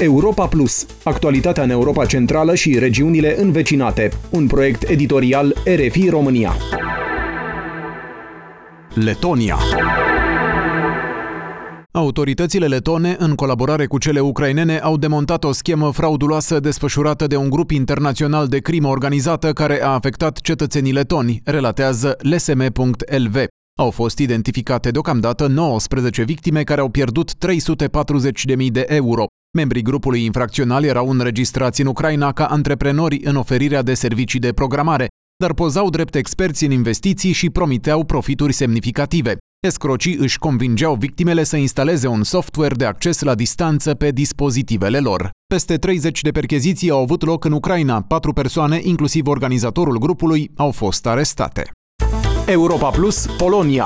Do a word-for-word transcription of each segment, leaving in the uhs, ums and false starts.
Europa Plus, actualitatea în Europa Centrală și regiunile învecinate. Un proiect editorial R F I România. Letonia. Autoritățile letone, în colaborare cu cele ucrainene, au demontat o schemă frauduloasă desfășurată de un grup internațional de crimă organizată care a afectat cetățenii letoni, relatează L S M punct L V. Au fost identificate deocamdată nouăsprezece victime care au pierdut trei sute patruzeci de mii de euro. Membrii grupului infracțional erau înregistrați în Ucraina ca antreprenori în oferirea de servicii de programare, dar pozau drept experți în investiții și promiteau profituri semnificative. Escrocii își convingeau victimele să instaleze un software de acces la distanță pe dispozitivele lor. Peste treizeci de percheziții au avut loc în Ucraina. Patru persoane, inclusiv organizatorul grupului, au fost arestate. Europa Plus, Polonia.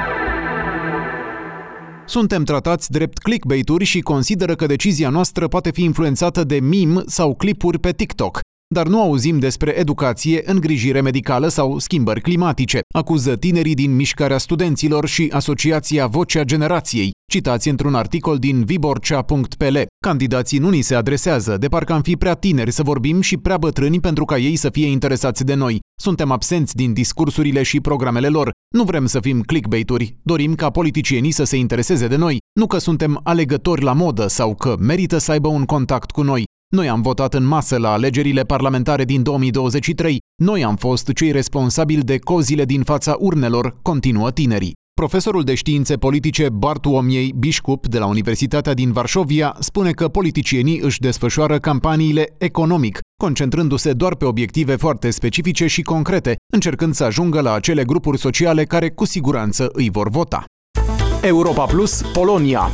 Suntem tratați drept clickbait-uri și consideră că decizia noastră poate fi influențată de meme sau clipuri pe TikTok. Dar nu auzim despre educație, îngrijire medicală sau schimbări climatice, acuză tinerii din Mișcarea Studenților și Asociația Vocea Generației, citați într-un articol din Viborcea punct P L. Candidații nu ni se adresează, de parcă am fi prea tineri să vorbim și prea bătrâni pentru ca ei să fie interesați de noi. Suntem absenți din discursurile și programele lor. Nu vrem să fim clickbait-uri, dorim ca politicienii să se intereseze de noi, nu că suntem alegători la modă sau că merită să aibă un contact cu noi. Noi am votat în masă la alegerile parlamentare din două mii douăzeci și trei. Noi am fost cei responsabili de cozile din fața urnelor, continuă tinerii. Profesorul de științe politice Bartłomiej Bișcup de la Universitatea din Varșovia spune că politicienii își desfășoară campaniile economic, concentrându-se doar pe obiective foarte specifice și concrete, încercând să ajungă la acele grupuri sociale care cu siguranță îi vor vota. Europa Plus, Polonia.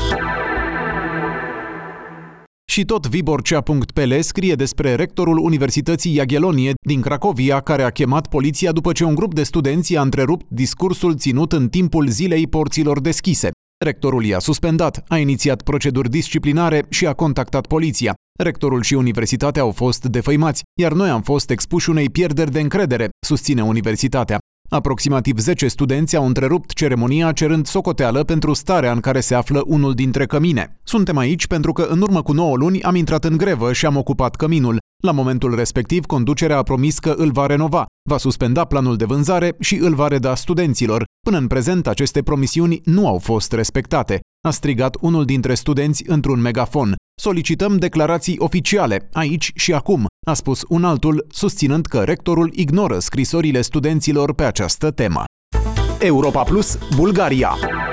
Și tot Viborcea punct P L scrie despre rectorul Universității Jagiellonie din Cracovia, care a chemat poliția după ce un grup de studenți a întrerupt discursul ținut în timpul zilei porților deschise. Rectorul i-a suspendat, a inițiat proceduri disciplinare și a contactat poliția. Rectorul și universitatea au fost defăimați, iar noi am fost expuși unei pierderi de încredere, susține universitatea. Aproximativ zece studenți au întrerupt ceremonia cerând socoteală pentru starea în care se află unul dintre cămine. Suntem aici pentru că în urmă cu nouă luni am intrat în grevă și am ocupat căminul. La momentul respectiv, conducerea a promis că îl va renova, va suspenda planul de vânzare și îl va reda studenților. Până în prezent, aceste promisiuni nu au fost respectate, a strigat unul dintre studenți într-un megafon. Solicităm declarații oficiale, aici și acum, a spus un altul, susținând că rectorul ignoră scrisorile studenților pe această temă. Europa Plus, Bulgaria.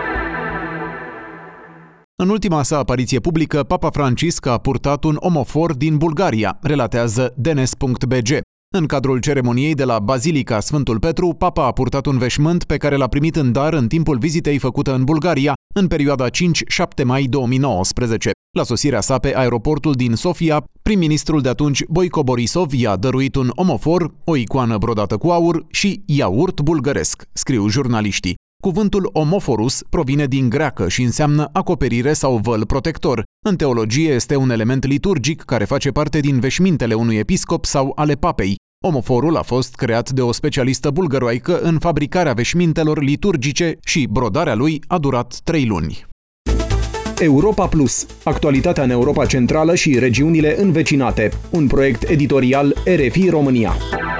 În ultima sa apariție publică, Papa Francisc a purtat un omofor din Bulgaria, relatează D N S punct B G. În cadrul ceremoniei de la Bazilica Sfântul Petru, Papa a purtat un veșmânt pe care l-a primit în dar în timpul vizitei făcută în Bulgaria, în perioada cinci șapte mai două mii nouăsprezece. La sosirea sa pe aeroportul din Sofia, prim-ministrul de atunci Boico Borisov i-a dăruit un omofor, o icoană brodată cu aur și iaurt bulgăresc, scriu jurnaliștii. Cuvântul omoforus provine din greacă și înseamnă acoperire sau văl protector. În teologie este un element liturgic care face parte din veșmintele unui episcop sau ale papei. Omoforul a fost creat de o specialistă bulgăroaică în fabricarea veșmintelor liturgice și brodarea lui a durat trei luni. Europa Plus, actualitatea în Europa Centrală și regiunile învecinate. Un proiect editorial R F I România.